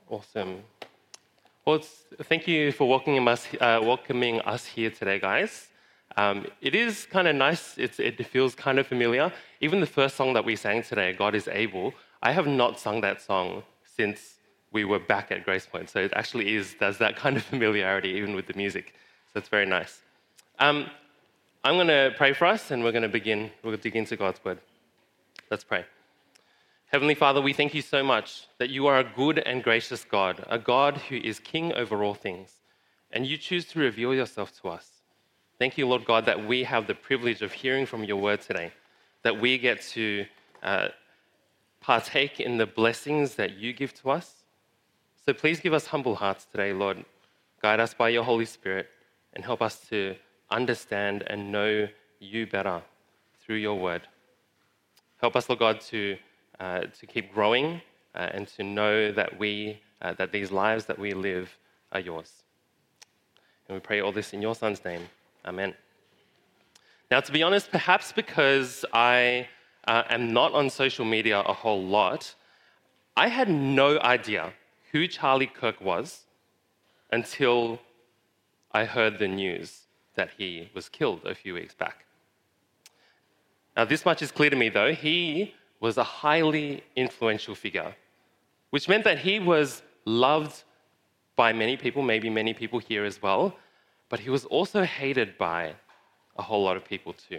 Awesome. Well, thank you for welcoming us here today, guys. It is kind of nice. It feels kind of familiar. Even the first song that we sang today, "God is Able," I have not sung that song since we were back at Grace Point. So it actually there's that kind of familiarity even with the music. So it's very nice. I'm going to pray for us, and we're going to begin. We'll dig into God's word. Let's pray. Heavenly Father, we thank you so much that you are a good and gracious God, a God who is king over all things, and you choose to reveal yourself to us. Thank you, Lord God, that we have the privilege of hearing from your word today, that we get to partake in the blessings that you give to us. So please give us humble hearts today, Lord. Guide us by your Holy Spirit and help us to understand and know you better through your word. Help us, Lord God, to keep growing and to know that that these lives that we live are yours. And we pray all this in your Son's name. Amen. Now, to be honest, perhaps because I am not on social media a whole lot, I had no idea who Charlie Kirk was until I heard the news that he was killed a few weeks back. Now, this much is clear to me, though. He was a highly influential figure, which meant that he was loved by many people, maybe many people here as well, but he was also hated by a whole lot of people too.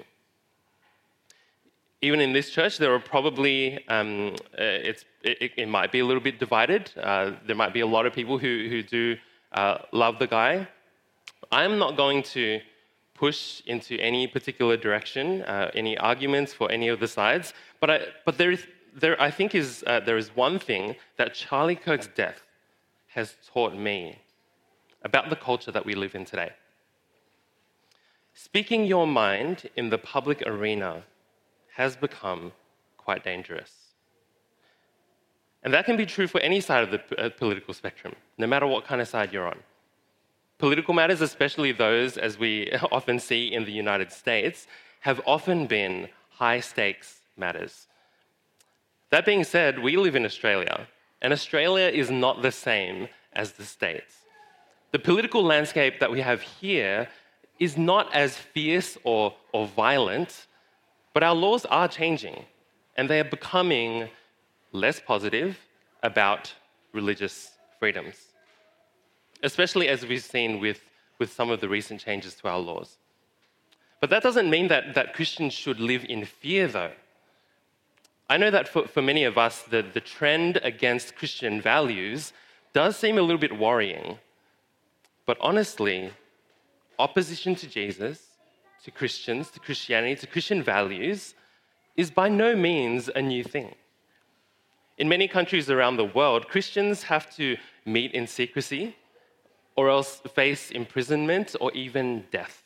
Even in this church, there are probably, it might be a little bit divided. There might be a lot of people who do love the guy. I'm not going to push into any particular direction, any arguments for any of the sides. But there is one thing that Charlie Kirk's death has taught me about the culture that we live in today. Speaking your mind in the public arena has become quite dangerous. And that can be true for any side of the political spectrum, no matter what kind of side you're on. Political matters, especially those, as we often see in the United States, have often been high-stakes matters. That being said, we live in Australia, and Australia is not the same as the States. The political landscape that we have here is not as fierce or violent, but our laws are changing, and they are becoming less positive about religious freedoms, especially as we've seen with some of the recent changes to our laws. But that doesn't mean that Christians should live in fear, though. I know that for many of us, the trend against Christian values does seem a little bit worrying. But honestly, opposition to Jesus, to Christians, to Christianity, to Christian values is by no means a new thing. In many countries around the world, Christians have to meet in secrecy or else face imprisonment or even death.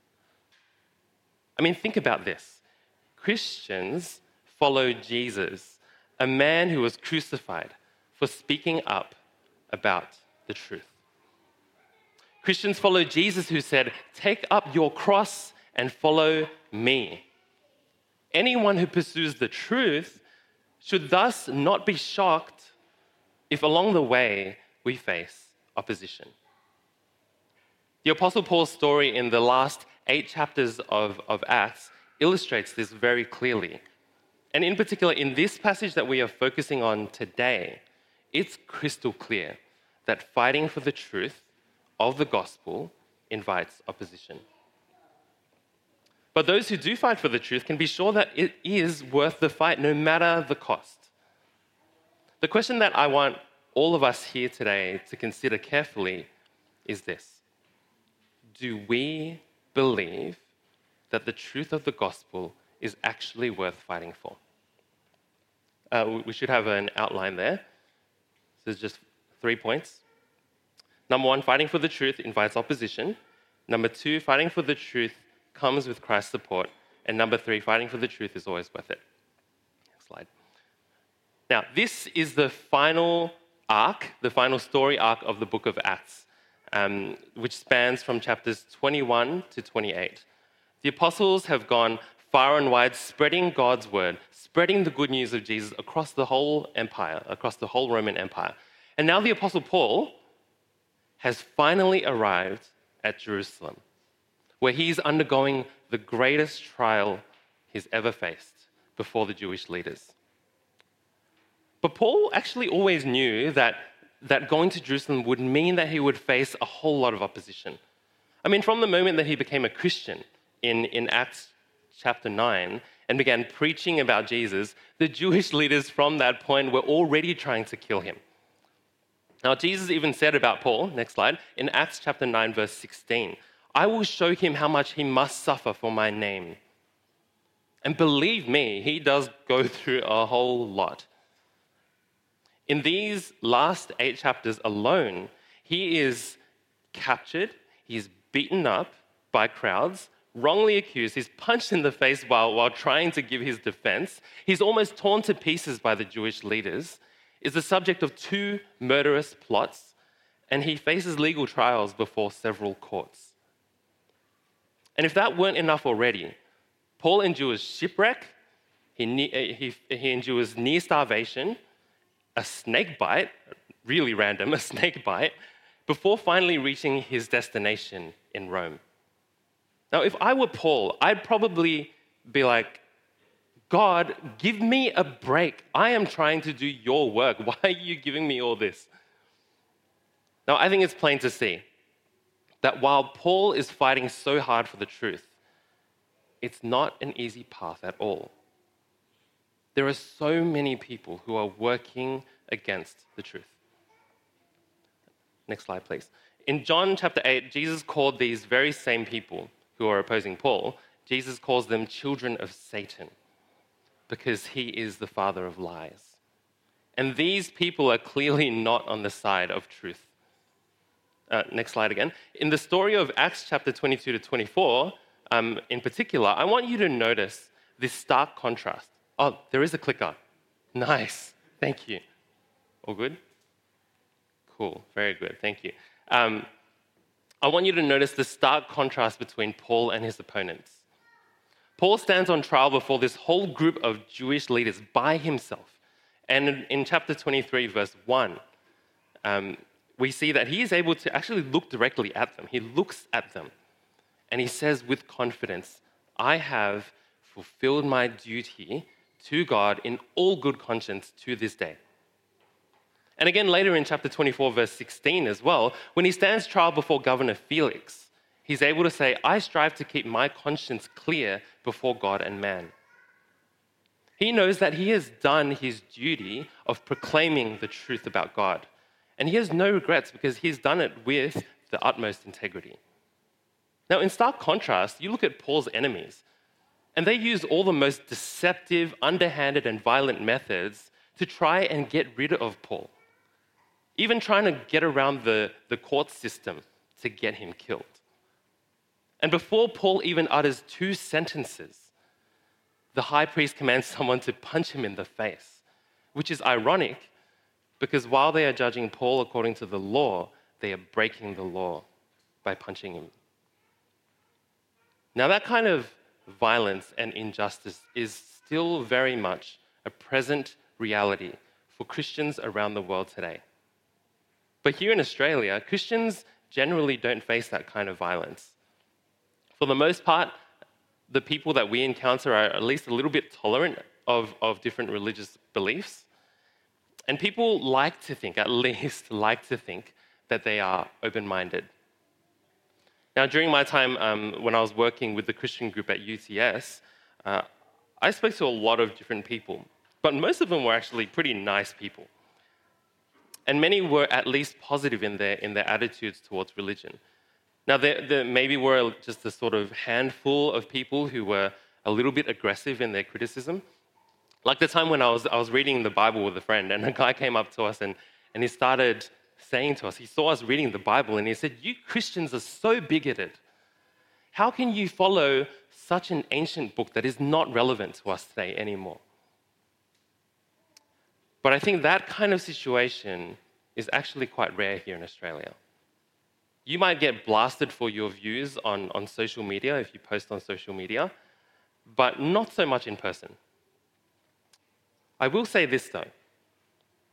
I mean, think about this. Christians follow Jesus, a man who was crucified for speaking up about the truth. Christians follow Jesus, who said, "Take up your cross and follow me." Anyone who pursues the truth should thus not be shocked if along the way we face opposition. The Apostle Paul's story in the last 8 chapters of Acts illustrates this very clearly. And in particular, in this passage that we are focusing on today, it's crystal clear that fighting for the truth of the gospel invites opposition. But those who do fight for the truth can be sure that it is worth the fight, no matter the cost. The question that I want all of us here today to consider carefully is this: do we believe that the truth of the gospel is actually worth fighting for? We should have an outline there. So there's just 3 points. Number 1, fighting for the truth invites opposition. Number 2, fighting for the truth comes with Christ's support. And number 3, fighting for the truth is always worth it. Next slide. Now, this is the final arc, the final story arc of the book of Acts, which spans from chapters 21 to 28. The apostles have gone far and wide, spreading God's word, spreading the good news of Jesus across the whole empire, across the whole Roman Empire. And now the Apostle Paul has finally arrived at Jerusalem, where he's undergoing the greatest trial he's ever faced before the Jewish leaders. But Paul actually always knew that going to Jerusalem would mean that he would face a whole lot of opposition. I mean, from the moment that he became a Christian in Acts chapter 9 and began preaching about Jesus, the Jewish leaders from that point were already trying to kill him. Now, Jesus even said about Paul, next slide, in Acts chapter 9, verse 16, "I will show him how much he must suffer for my name." And believe me, he does go through a whole lot. In these last 8 chapters alone, he is captured, he's beaten up by crowds, wrongly accused, he's punched in the face while trying to give his defense, he's almost torn to pieces by the Jewish leaders, is the subject of 2 murderous plots, and he faces legal trials before several courts. And if that weren't enough already, Paul endures shipwreck, he endures near starvation, a snake bite, really random, a snake bite, before finally reaching his destination in Rome. Now, if I were Paul, I'd probably be like, "God, give me a break. I am trying to do your work. Why are you giving me all this?" Now, I think it's plain to see that while Paul is fighting so hard for the truth, it's not an easy path at all. There are so many people who are working against the truth. Next slide, please. In John chapter 8, Jesus called these very same people who are opposing Paul, Jesus calls them children of Satan because he is the father of lies. And these people are clearly not on the side of truth. Next slide again. In the story of Acts chapter 22 to 24, in particular, I want you to notice this stark contrast. Oh, there is a clicker. Nice. Thank you. All good? Cool. Very good. Thank you. I want you to notice the stark contrast between Paul and his opponents. Paul stands on trial before this whole group of Jewish leaders by himself. And in chapter 23, verse 1, we see that he is able to actually look directly at them. He looks at them and he says with confidence, "I have fulfilled my duty to God in all good conscience to this day." And again, later in chapter 24, verse 16 as well, when he stands trial before Governor Felix, he's able to say, "I strive to keep my conscience clear before God and man." He knows that he has done his duty of proclaiming the truth about God. And he has no regrets because he's done it with the utmost integrity. Now, in stark contrast, you look at Paul's enemies, and they use all the most deceptive, underhanded, and violent methods to try and get rid of Paul, even trying to get around the court system to get him killed. And before Paul even utters 2 sentences, the high priest commands someone to punch him in the face, which is ironic because while they are judging Paul according to the law, they are breaking the law by punching him. Now, that kind of violence and injustice is still very much a present reality for Christians around the world today. But here in Australia, Christians generally don't face that kind of violence. For the most part, the people that we encounter are at least a little bit tolerant of different religious beliefs. And people like to think, at least like to think, that they are open-minded. Now, during my time when I was working with the Christian group at UTS, I spoke to a lot of different people, but most of them were actually pretty nice people. And many were at least positive in their attitudes towards religion. Now, there maybe were just a sort of handful of people who were a little bit aggressive in their criticism. Like the time when I was reading the Bible with a friend, and a guy came up to us and he started saying to us, he saw us reading the Bible, and he said, "You Christians are so bigoted. How can you follow such an ancient book that is not relevant to us today anymore?" But I think that kind of situation is actually quite rare here in Australia. You might get blasted for your views on social media if you post on social media, but not so much in person. I will say this though.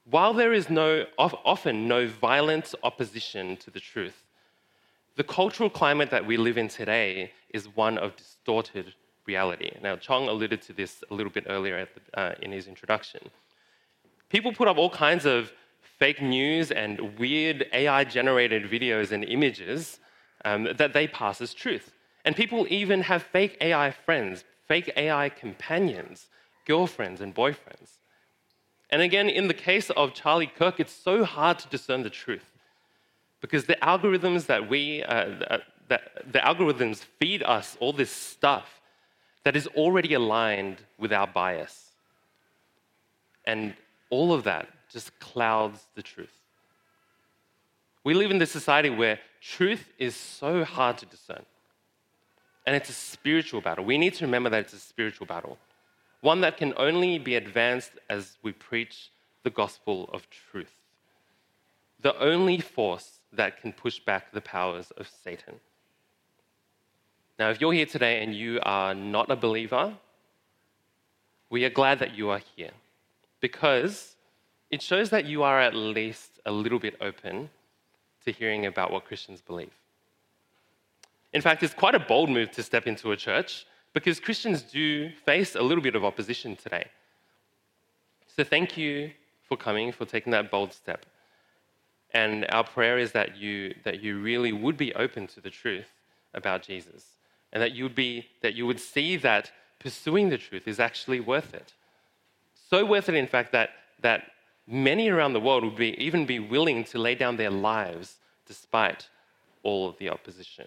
While there is often no violent opposition to the truth, the cultural climate that we live in today is one of distorted reality. Now, Chong alluded to this a little bit earlier in his introduction. People put up all kinds of fake news and weird AI-generated videos and images that they pass as truth. And people even have fake AI friends, fake AI companions, girlfriends and boyfriends. And again, in the case of Charlie Kirk, it's so hard to discern the truth because the algorithms the algorithms feed us all this stuff that is already aligned with our bias. And all of that just clouds the truth. We live in this society where truth is so hard to discern. And it's a spiritual battle. We need to remember that it's a spiritual battle. One that can only be advanced as we preach the gospel of truth. The only force that can push back the powers of Satan. Now, if you're here today and you are not a believer, we are glad that you are here because it shows that you are at least a little bit open to hearing about what Christians believe. In fact, it's quite a bold move to step into a church because Christians do face a little bit of opposition today. So thank you for coming, for taking that bold step. And our prayer is that you really would be open to the truth about Jesus, and that you would see that pursuing the truth is actually worth it. So worth it, in fact, that many around the world would even be willing to lay down their lives despite all of the opposition.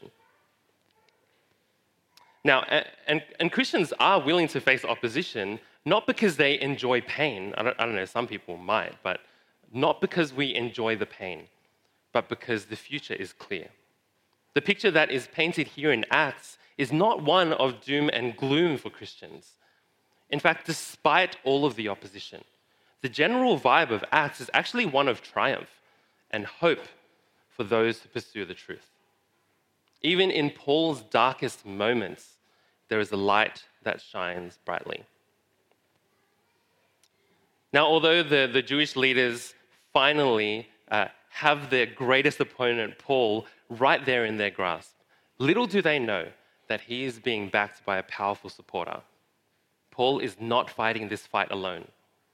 Now, and Christians are willing to face opposition, not because they enjoy pain. I don't know, some people might, but not because we enjoy the pain, but because the future is clear. The picture that is painted here in Acts is not one of doom and gloom for Christians. In fact, despite all of the opposition, the general vibe of Acts is actually one of triumph and hope for those who pursue the truth. Even in Paul's darkest moments, there is a light that shines brightly. Now, although the Jewish leaders finally have their greatest opponent, Paul, right there in their grasp, little do they know that he is being backed by a powerful supporter. Paul is not fighting this fight alone.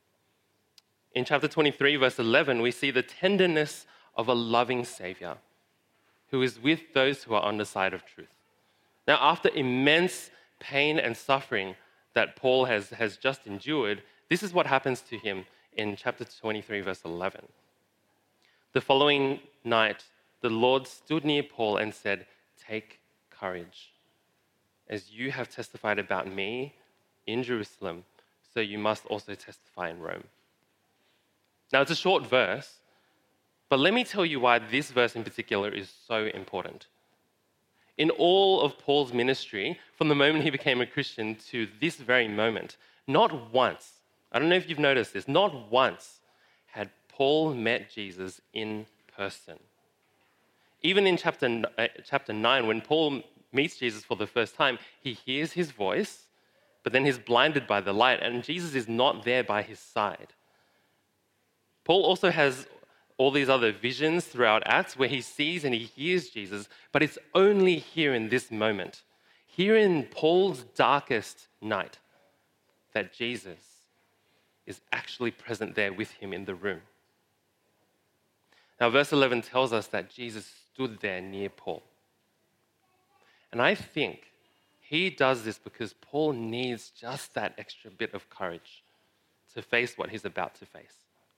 In chapter 23, verse 11, we see the tenderness of a loving Savior who is with those who are on the side of truth. Now, after immense pain and suffering that Paul has just endured, this is what happens to him in chapter 23, verse 11. The following night, the Lord stood near Paul and said, "Take courage. As you have testified about me in Jerusalem, so you must also testify in Rome." Now, it's a short verse, but let me tell you why this verse in particular is so important. In all of Paul's ministry, from the moment he became a Christian to this very moment, not once, I don't know if you've noticed this, not once had Paul met Jesus in person. Even in chapter 9, when Paul meets Jesus for the first time, he hears his voice, but then he's blinded by the light, and Jesus is not there by his side. Paul also has all these other visions throughout Acts where he sees and he hears Jesus, but it's only here in this moment, here in Paul's darkest night, that Jesus is actually present there with him in the room. Now, verse 11 tells us that Jesus stood there near Paul. And I think he does this because Paul needs just that extra bit of courage to face what he's about to face.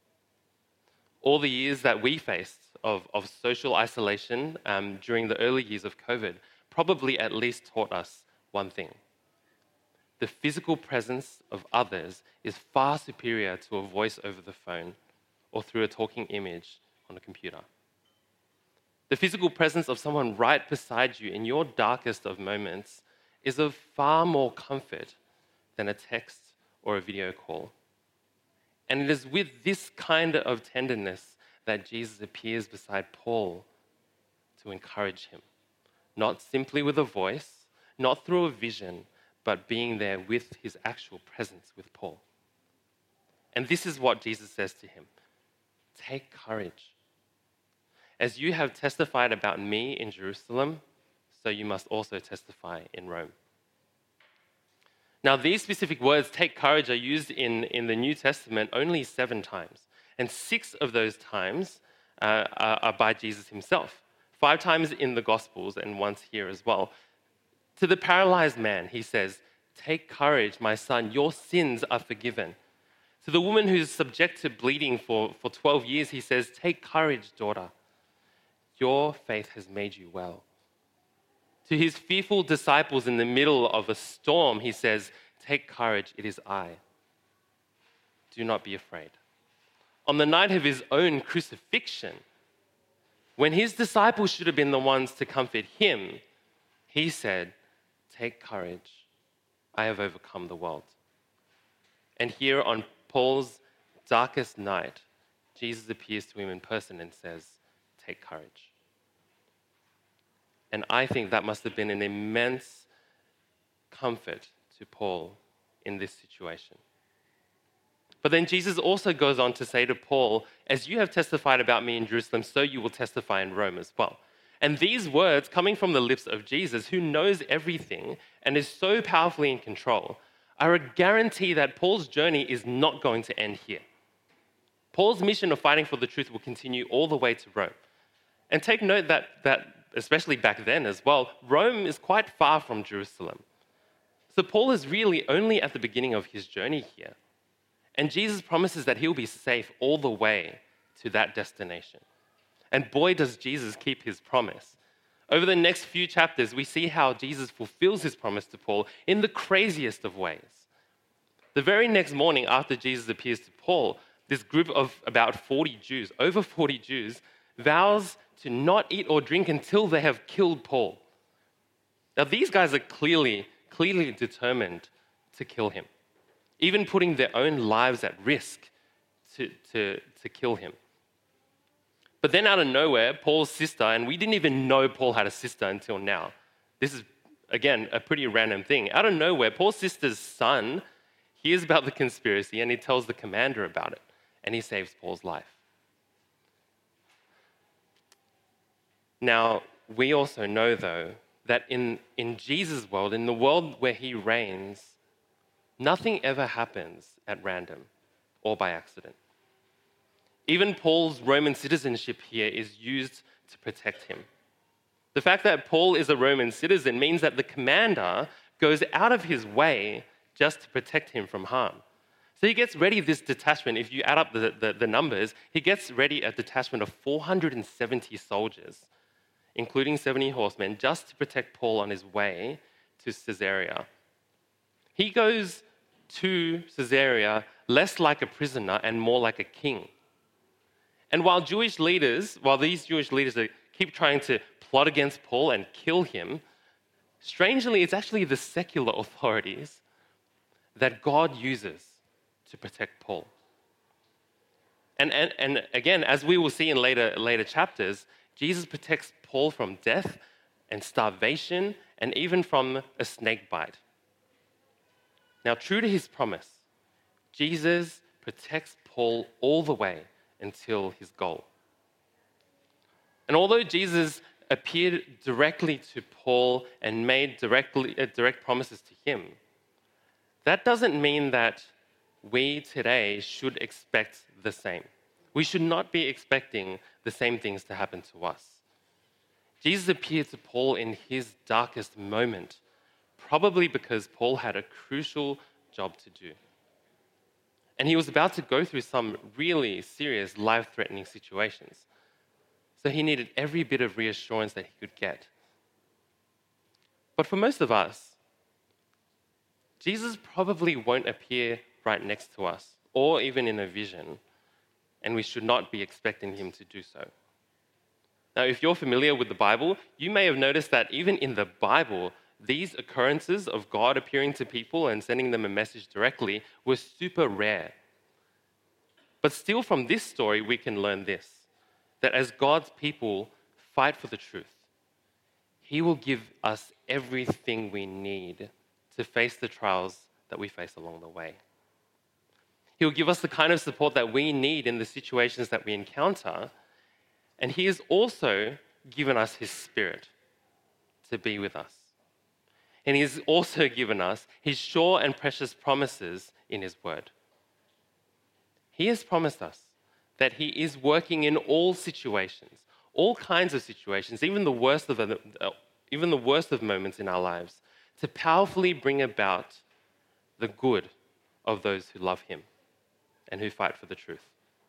All the years that we faced of social isolation during the early years of COVID probably at least taught us one thing. The physical presence of others is far superior to a voice over the phone or through a talking image on a computer. The physical presence of someone right beside you in your darkest of moments is of far more comfort than a text or a video call. And it is with this kind of tenderness that Jesus appears beside Paul to encourage him. Not simply with a voice, not through a vision, but being there with his actual presence with Paul. And this is what Jesus says to him. take courage. As you have testified about me in Jerusalem, so you must also testify in Rome. Now, these specific words, take courage, are used in the New Testament only 7 times. And 6 of those times are by Jesus himself. 5 times in the Gospels and once here as well. To the paralyzed man, he says, take courage, my son, your sins are forgiven. To the woman who's subject to bleeding for 12 years, he says, take courage, daughter. Your faith has made you well. To his fearful disciples in the middle of a storm, he says, take courage, it is I. Do not be afraid. On the night of his own crucifixion, when his disciples should have been the ones to comfort him, he said, take courage, I have overcome the world. And here on Paul's darkest night, Jesus appears to him in person and says, take courage. And I think that must have been an immense comfort to Paul in this situation. But then Jesus also goes on to say to Paul, as you have testified about me in Jerusalem, so you will testify in Rome as well. And these words, coming from the lips of Jesus, who knows everything and is so powerfully in control, are a guarantee that Paul's journey is not going to end here. Paul's mission of fighting for the truth will continue all the way to Rome. And take note that especially back then as well, Rome is quite far from Jerusalem. So Paul is really only at the beginning of his journey here. And Jesus promises that he'll be safe all the way to that destination. And boy, does Jesus keep his promise. Over the next few chapters, we see how Jesus fulfills his promise to Paul in the craziest of ways. The very next morning after Jesus appears to Paul, this group of about 40 Jews, over 40 Jews, vows to not eat or drink until they have killed Paul. Now, these guys are clearly determined to kill him, even putting their own lives at risk to kill him. But then out of nowhere, Paul's sister, and we didn't even know Paul had a sister until now. This is, again, a pretty random thing. Out of nowhere, Paul's sister's son hears about the conspiracy and he tells the commander about it, and he saves Paul's life. Now, we also know, though, that in Jesus' world, in the world where he reigns, nothing ever happens at random or by accident. Even Paul's Roman citizenship here is used to protect him. The fact that Paul is a Roman citizen means that the commander goes out of his way just to protect him from harm. So he gets ready this detachment. If you add up the numbers, he gets ready a detachment of 470 soldiers, including 70 horsemen, just to protect Paul on his way to Caesarea. He goes to Caesarea less like a prisoner and more like a king. And while these Jewish leaders keep trying to plot against Paul and kill him, strangely, it's actually the secular authorities that God uses to protect Paul. And again, as we will see in later chapters, Jesus protects Paul from death and starvation and even from a snake bite. Now, true to his promise, Jesus protects Paul all the way until his goal. And although Jesus appeared directly to Paul and made direct promises to him, that doesn't mean that we today should expect the same. We should not be expecting the same things to happen to us. Jesus appeared to Paul in his darkest moment, probably because Paul had a crucial job to do. And he was about to go through some really serious life-threatening situations. So he needed every bit of reassurance that he could get. But for most of us, Jesus probably won't appear right next to us or even in a vision, and we should not be expecting him to do so. Now, if you're familiar with the Bible, you may have noticed that even in the Bible, these occurrences of God appearing to people and sending them a message directly were super rare. But still from this story, we can learn this, that as God's people fight for the truth, he will give us everything we need to face the trials that we face along the way. He'll give us the kind of support that we need in the situations that we encounter. And he has also given us his Spirit to be with us. And he has also given us his sure and precious promises in his word. He has promised us that he is working in all situations, all kinds of situations, even the worst of moments in our lives, to powerfully bring about the good of those who love him and who fight for the truth.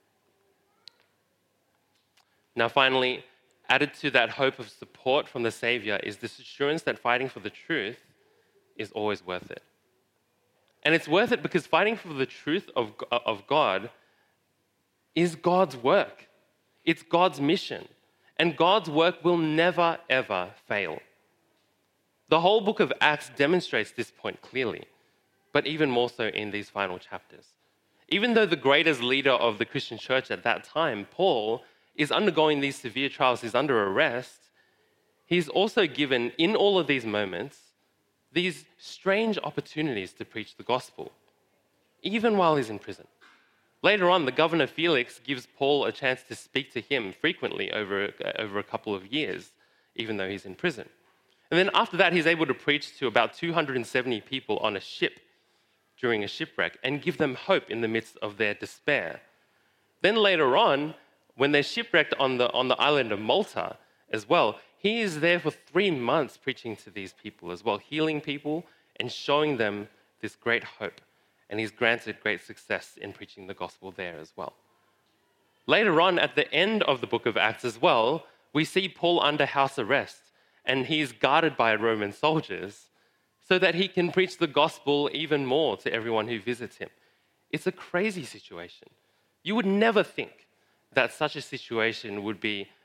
Now, finally, added to that hope of support from the Savior is this assurance that fighting for the truth is always worth it. And it's worth it because fighting for the truth of God is God's work. It's God's mission. And God's work will never, ever fail. The whole book of Acts demonstrates this point clearly, but even more so in these final chapters. Even though the greatest leader of the Christian church at that time, Paul, is undergoing these severe trials, he's under arrest, he's also given, in all of these moments, these strange opportunities to preach the gospel, even while he's in prison. Later on, the governor Felix gives Paul a chance to speak to him frequently over a couple of years, even though he's in prison. And then after that, he's able to preach to about 270 people on a ship during a shipwreck and give them hope in the midst of their despair. Then later on, when they're shipwrecked on the island of Malta as well, he is there for 3 months preaching to these people as well, healing people and showing them this great hope. And he's granted great success in preaching the gospel there as well. Later on, at the end of the book of Acts as well, we see Paul under house arrest, and he's guarded by Roman soldiers so that he can preach the gospel even more to everyone who visits him. It's a crazy situation. You would never think that such a situation would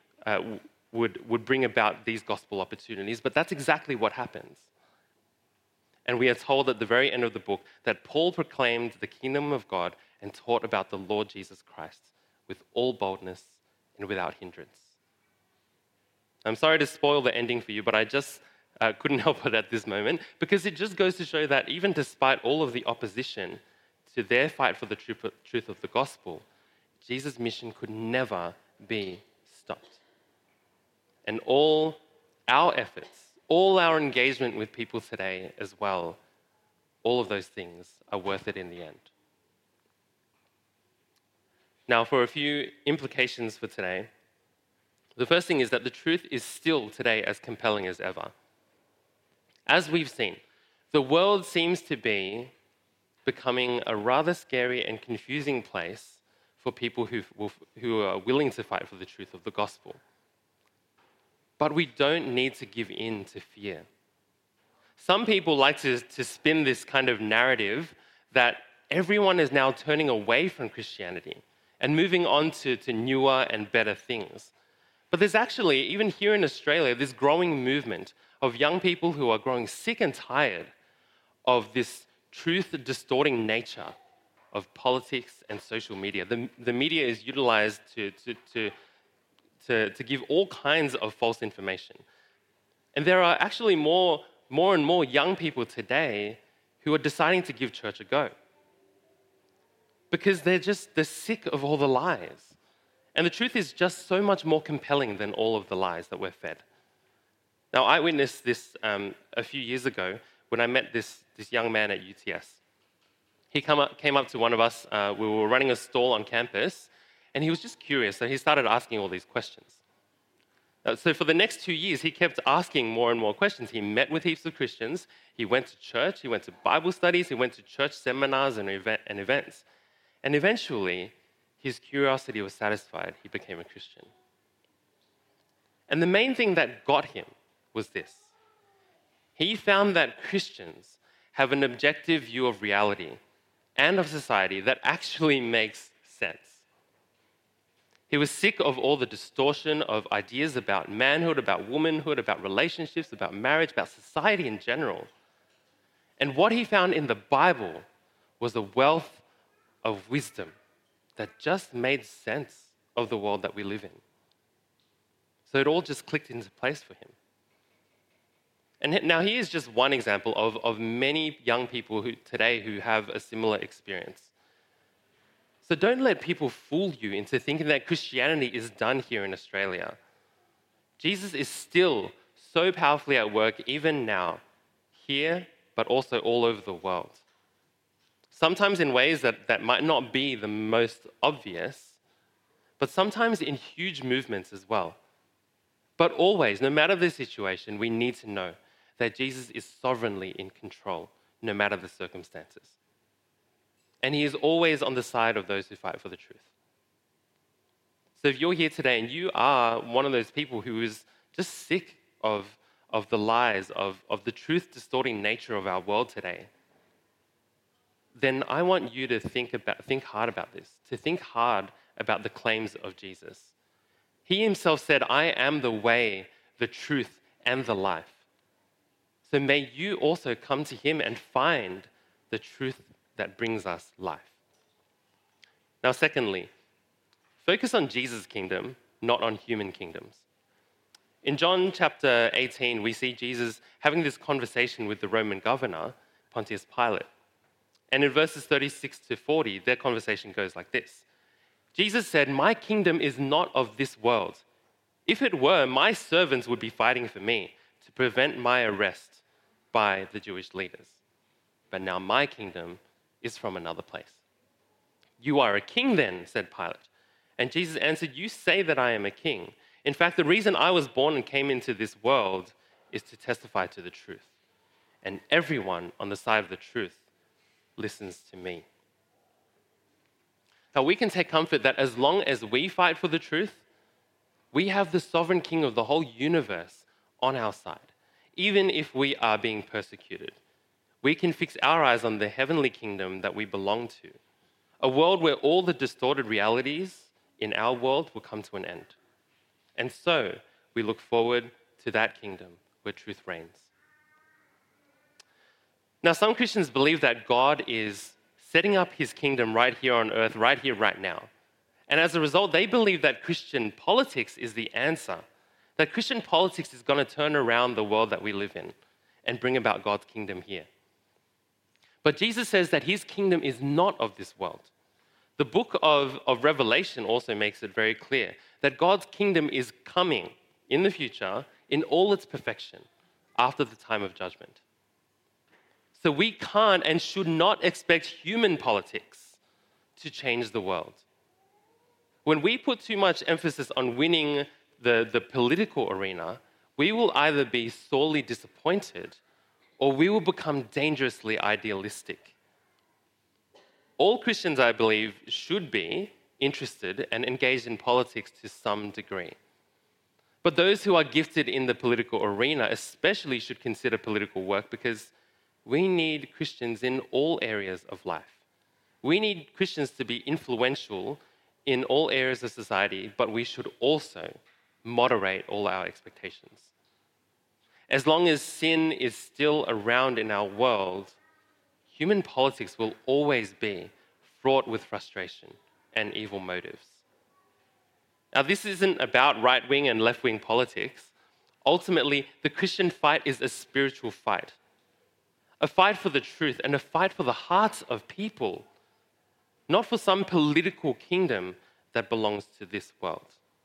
bring about these gospel opportunities, but that's exactly what happens. And we are told at the very end of the book that Paul proclaimed the kingdom of God and taught about the Lord Jesus Christ with all boldness and without hindrance. I'm sorry to spoil the ending for you, but I just couldn't help it at this moment, because it just goes to show that even despite all of the opposition to their fight for the truth of the gospel, Jesus' mission could never be stopped. And all our efforts, all our engagement with people today as well, all of those things are worth it in the end. Now, for a few implications for today, the first thing is that the truth is still today as compelling as ever. As we've seen, the world seems to be becoming a rather scary and confusing place for people who are willing to fight for the truth of the gospel. But we don't need to give in to fear. Some people like to spin this kind of narrative that everyone is now turning away from Christianity and moving on to newer and better things. But there's actually, even here in Australia, this growing movement of young people who are growing sick and tired of this truth-distorting nature of politics and social media. The media is utilized to give all kinds of false information. And there are actually more and more young people today who are deciding to give church a go, because they're sick of all the lies. And the truth is just so much more compelling than all of the lies that we're fed. Now, I witnessed this a few years ago when I met this young man at UTS. He came up to one of us. We were running a stall on campus, and he was just curious, so he started asking all these questions. So for the next 2 years, he kept asking more and more questions. He met with heaps of Christians. He went to church. He went to Bible studies. He went to church seminars and events. And eventually, his curiosity was satisfied. He became a Christian. And the main thing that got him was this. He found that Christians have an objective view of reality and of society that actually makes sense. He was sick of all the distortion of ideas about manhood, about womanhood, about relationships, about marriage, about society in general. And what he found in the Bible was a wealth of wisdom that just made sense of the world that we live in. So it all just clicked into place for him. And now he is just one example of many young people today who have a similar experience. So don't let people fool you into thinking that Christianity is done here in Australia. Jesus is still so powerfully at work even now, here, but also all over the world. Sometimes in ways that might not be the most obvious, but sometimes in huge movements as well. But always, no matter the situation, we need to know that Jesus is sovereignly in control, no matter the circumstances. And he is always on the side of those who fight for the truth. So if you're here today and you are one of those people who is just sick of the lies, of the truth-distorting nature of our world today, then I want you to think hard about this, to think hard about the claims of Jesus. He himself said, "I am the way, the truth, and the life." So may you also come to him and find the truth that brings us life. Now, secondly, focus on Jesus' kingdom, not on human kingdoms. In John chapter 18, we see Jesus having this conversation with the Roman governor, Pontius Pilate. And in verses 36 to 40, their conversation goes like this. Jesus said, "My kingdom is not of this world. If it were, my servants would be fighting for me to prevent my arrest by the Jewish leaders. But now my kingdom is from another place." "You are a king then," said Pilate. And Jesus answered, "You say that I am a king. In fact, the reason I was born and came into this world is to testify to the truth. And everyone on the side of the truth listens to me." Now, we can take comfort that as long as we fight for the truth, we have the sovereign king of the whole universe on our side, even if we are being persecuted. We can fix our eyes on the heavenly kingdom that we belong to, a world where all the distorted realities in our world will come to an end. And so we look forward to that kingdom where truth reigns. Now, some Christians believe that God is setting up his kingdom right here on earth, right here, right now. And as a result, they believe that Christian politics is the answer, that Christian politics is going to turn around the world that we live in and bring about God's kingdom here. But Jesus says that his kingdom is not of this world. The book of Revelation also makes it very clear that God's kingdom is coming in the future in all its perfection after the time of judgment. So we can't and should not expect human politics to change the world. When we put too much emphasis on winning the political arena, we will either be sorely disappointed or we will become dangerously idealistic. All Christians, I believe, should be interested and engaged in politics to some degree. But those who are gifted in the political arena especially should consider political work, because we need Christians in all areas of life. We need Christians to be influential in all areas of society, but we should also moderate all our expectations. As long as sin is still around in our world, human politics will always be fraught with frustration and evil motives. Now, this isn't about right-wing and left-wing politics. Ultimately, the Christian fight is a spiritual fight, a fight for the truth and a fight for the hearts of people, not for some political kingdom that belongs to this world.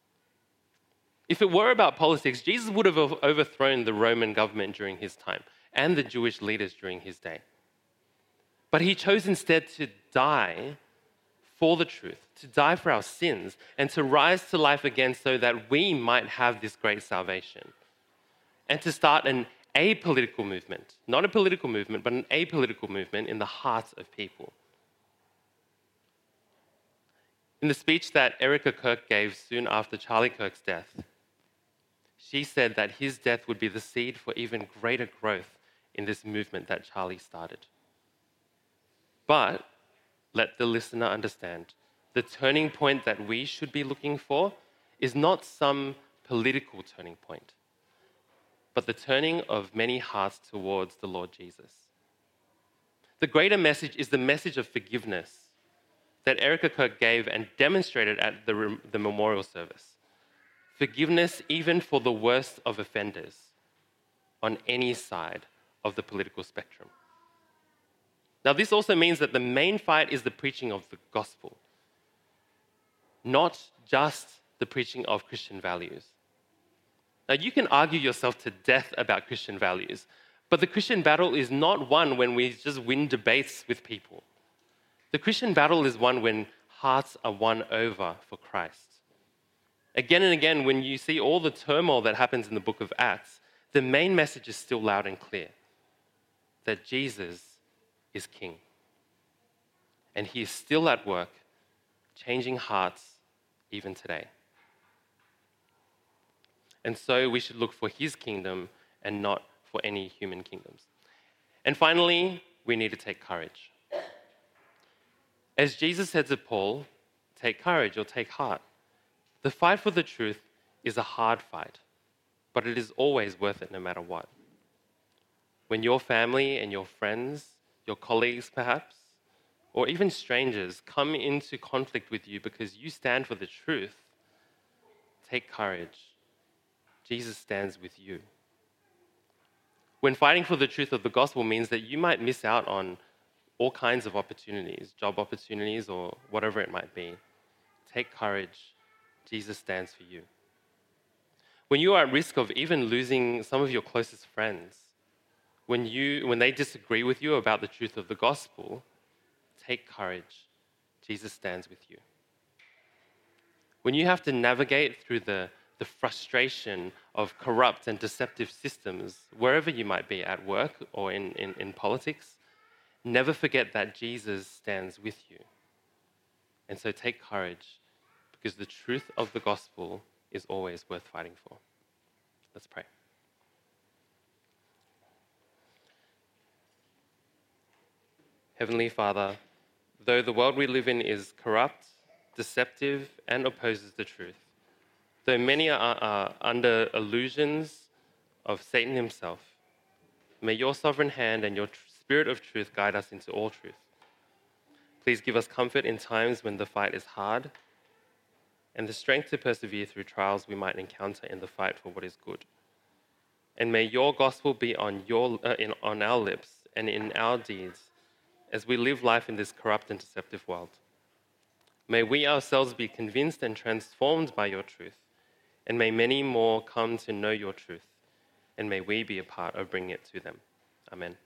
If it were about politics, Jesus would have overthrown the Roman government during his time and the Jewish leaders during his day. But he chose instead to die for the truth, to die for our sins, and to rise to life again so that we might have this great salvation. And to start an apolitical movement, not a political movement, but an apolitical movement in the hearts of people. In the speech that Erica Kirk gave soon after Charlie Kirk's death, she said that his death would be the seed for even greater growth in this movement that Charlie started. But let the listener understand, the turning point that we should be looking for is not some political turning point, but the turning of many hearts towards the Lord Jesus. The greater message is the message of forgiveness that Erica Kirk gave and demonstrated at the memorial service. Forgiveness even for the worst of offenders on any side of the political spectrum. Now, this also means that the main fight is the preaching of the gospel. not just the preaching of Christian values. Now, you can argue yourself to death about Christian values, but the Christian battle is not won when we just win debates with people. The Christian battle is won when hearts are won over for Christ. Again and again, when you see all the turmoil that happens in the book of Acts, the main message is still loud and clear, that Jesus is King. And he is still at work, changing hearts even today. And so we should look for his kingdom and not for any human kingdoms. And finally, we need to take courage. As Jesus said to Paul, take courage or take heart. The fight for the truth is a hard fight, but it is always worth it no matter what. When your family and your friends, your colleagues perhaps, or even strangers come into conflict with you because you stand for the truth, take courage. Jesus stands with you. When fighting for the truth of the gospel means that you might miss out on all kinds of opportunities, job opportunities or whatever it might be, take courage. Jesus stands for you. When you are at risk of even losing some of your closest friends, when they disagree with you about the truth of the gospel, take courage. Jesus stands with you. When you have to navigate through the frustration of corrupt and deceptive systems, wherever you might be, at work or in politics, never forget that Jesus stands with you. And so take courage, because the truth of the gospel is always worth fighting for. Let's pray. Heavenly Father, though the world we live in is corrupt, deceptive, and opposes the truth, though many are under illusions of Satan himself, may your sovereign hand and your spirit of truth guide us into all truth. Please give us comfort in times when the fight is hard, and the strength to persevere through trials we might encounter in the fight for what is good. And may your gospel be on our lips and in our deeds as we live life in this corrupt and deceptive world. May we ourselves be convinced and transformed by your truth, and may many more come to know your truth, and may we be a part of bringing it to them. Amen.